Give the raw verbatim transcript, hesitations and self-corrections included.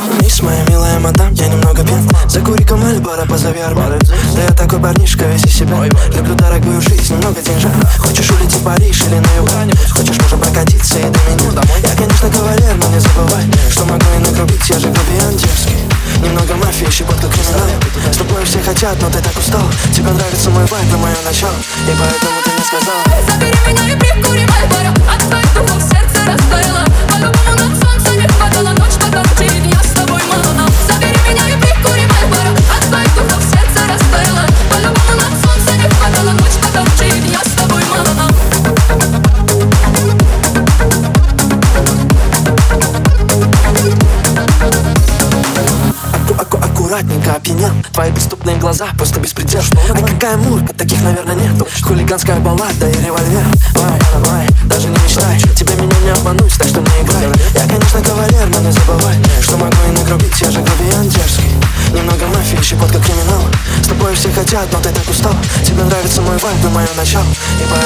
Мисс, моя милая мадам, я немного пьян. Закури-ка Мальборо, позови Арман. Да я такой парнишка, весь из себя. Люблю дорогую жизнь, много деньжат. Хочешь улететь в Париж или на юг? Хочешь, можем прокатиться и до меня. Я, конечно, кавалер, но не забывай, что могу и нагрубить, я же грубиян дерзкий. Немного мафии, щепотка криминал. С тобой все хотят, но ты так устал. Тебе нравится мой вайб и мое начало, и поэтому ты не сказала. Забери меня и прикури Мальборо, от твоих духов сердце растаяло. По-любому нам солнца не хватало, ночь покороче, и дня с тобой мало. Забери меня и прикури Мальборо, от твоих духов сердце растаяло. По-любому нам солнца не хватало, ночь покороче, и дня с тобой мало. Аккуратненько опьянел, твои преступные глаза, просто беспредел. Ай, какая мурка, таких, наверное, нет. Хулиганская баллада и револьвер. Ой, ой, даже не мечтай, тебе меня не обмануть, так что не играй. Я, конечно, кавалер, но не забывай, что могу и нагрубить, я же грубиян дерзкий. Немного мафии, щепотка криминала. С тобой все хотят, но ты так устал. Тебе нравится мой вайб и мое начало, и поэтому